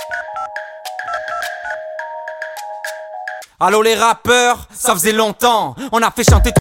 Allô les rappeurs, ça faisait longtemps, on a fait chanter